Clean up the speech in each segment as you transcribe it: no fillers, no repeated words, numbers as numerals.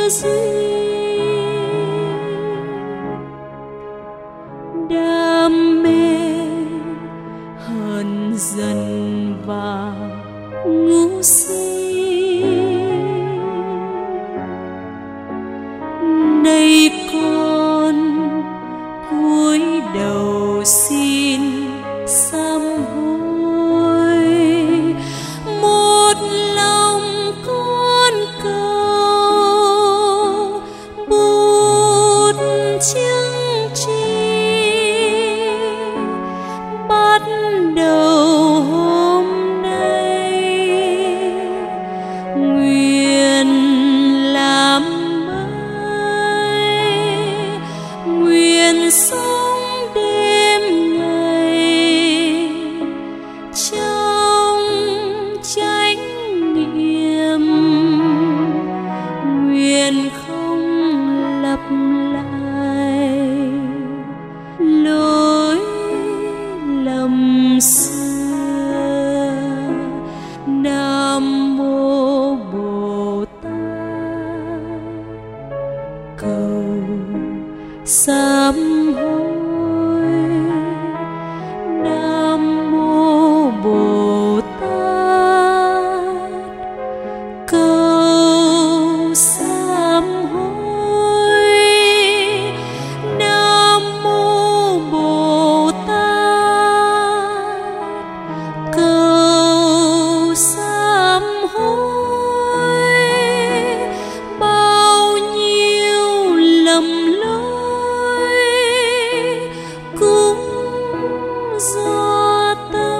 chia duyên, đam mê hờn dần vào ngu si. Nay con cúi đầu xin sám hối, một lòng con cầu bút chứng chi. Bắt đầu hôm nay nguyện làm mới, nguyện sống đêm ngày trong chánh niệm, nguyện không lặp lại lỗi lầm xưa. Nam mô Bồ Tát, cầu sám hối. Nam mô Bồ Tát, cầu sám hối. Nam mô Bồ Tát, cầu sám hối. Bao nhiêu lầm lỗi cũng do tâm,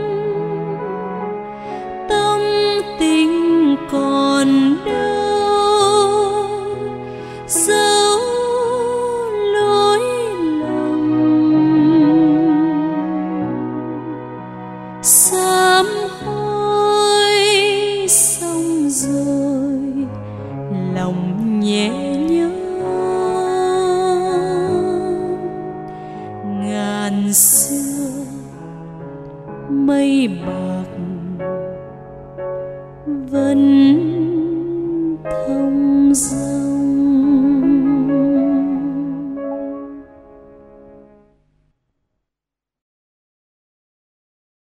tâm tình còn đâu dấu lỗi lầm. Sám hối xong rồi lòng nhẹ nhõm, ngàn xưa mây bạc vẫn